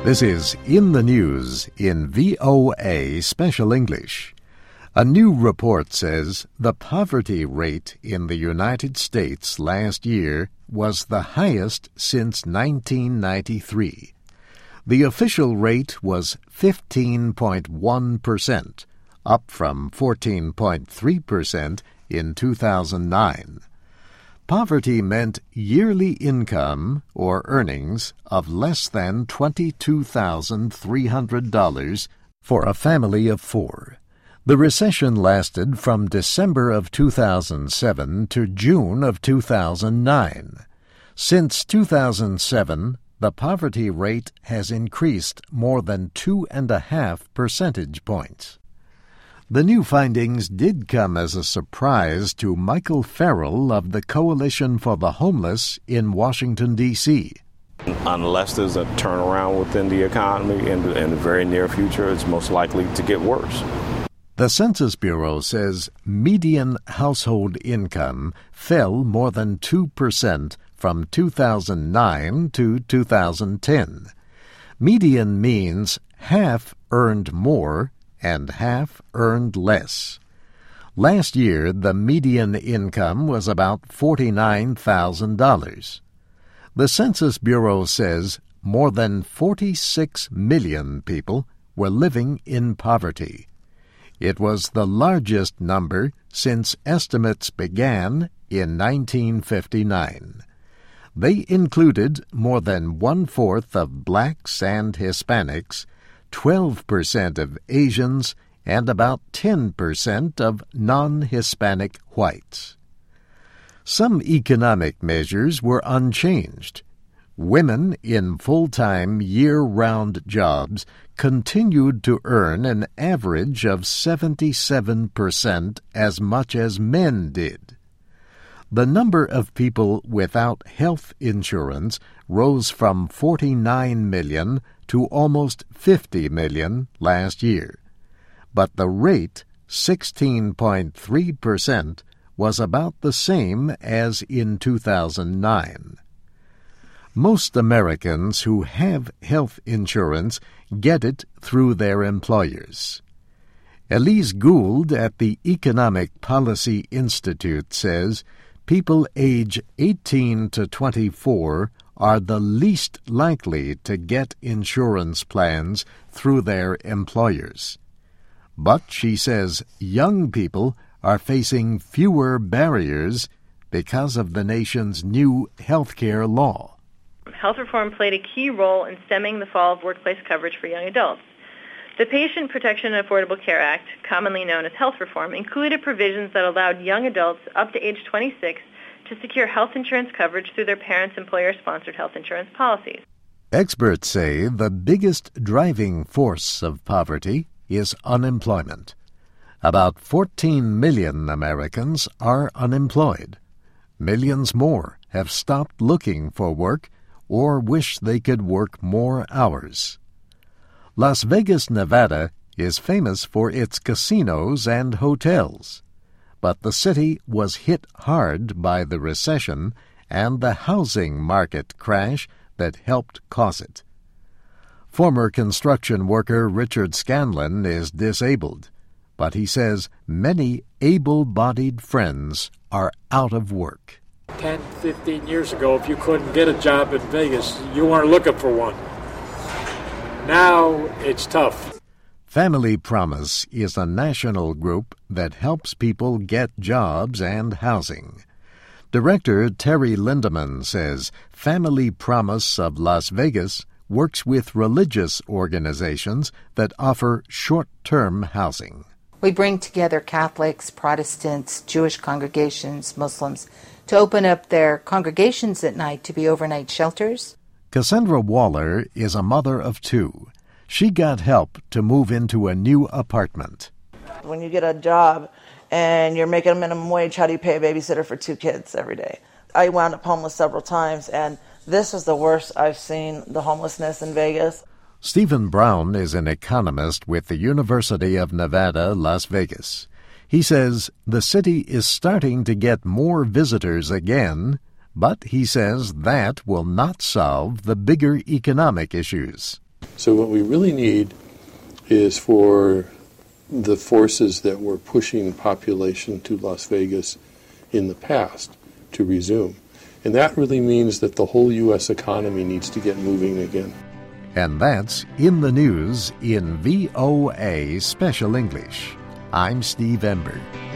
This is In the News in VOA Special English. A new report says the poverty rate in the United States last year was the highest since 1993. The official rate was 15.1%, up from 14.3% in 2009. Poverty meant yearly income or earnings of less than $22,300 for a family of four. The recession lasted from December of 2007 to June of 2009. Since 2007, the poverty rate has increased more than 2.5 percentage points. The new findings did come as a surprise to Michael Farrell of the Coalition for the Homeless in Washington, D.C. Unless there's a turnaround within the economy in the very near future, it's most likely to get worse. The Census Bureau says median household income fell more than 2% from 2009 to 2010. Median means half earned more and half earned less. Last year, the median income was about $49,000. The Census Bureau says more than 46 million people were living in poverty. It was the largest number since estimates began in 1959. They included more than one-fourth of blacks and Hispanics, 12% of Asians, and about 10% of non-Hispanic whites. Some economic measures were unchanged. Women in full-time, year-round jobs continued to earn an average of 77% as much as men did. The number of people without health insurance rose from 49 million to almost 50 million last year. But the rate, 16.3%, was about the same as in 2009. Most Americans who have health insurance get it through their employers. Elise Gould at the Economic Policy Institute says people age 18 to 24 are the least likely to get insurance plans through their employers. But she says young people are facing fewer barriers because of the nation's new health care law. Health reform played a key role in stemming the fall of workplace coverage for young adults. The Patient Protection and Affordable Care Act, commonly known as health reform, included provisions that allowed young adults up to age 26 to secure health insurance coverage through their parents' employer-sponsored health insurance policies. Experts say the biggest driving force of poverty is unemployment. About 14 million Americans are unemployed. Millions more have stopped looking for work or wish they could work more hours. Las Vegas, Nevada is famous for its casinos and hotels, but the city was hit hard by the recession and the housing market crash that helped cause it. Former construction worker Richard Scanlon is disabled, but he says many able-bodied friends are out of work. 10, 15 years ago, if you couldn't get a job in Vegas, you weren't looking for one. Now it's tough. Family Promise is a national group that helps people get jobs and housing. Director Terry Lindeman says Family Promise of Las Vegas works with religious organizations that offer short-term housing. We bring together Catholics, Protestants, Jewish congregations, Muslims, to open up their congregations at night to be overnight shelters. Cassandra Waller is a mother of two. She got help to move into a new apartment. When you get a job and you're making a minimum wage, how do you pay a babysitter for two kids every day? I wound up homeless several times, and this is the worst I've seen the homelessness in Vegas. Stephen Brown is an economist with the University of Nevada, Las Vegas. He says the city is starting to get more visitors again, but he says that will not solve the bigger economic issues. So what we really need is for the forces that were pushing population to Las Vegas in the past to resume. And that really means that the whole U.S. economy needs to get moving again. And that's In the News in VOA Special English. I'm Steve Ember.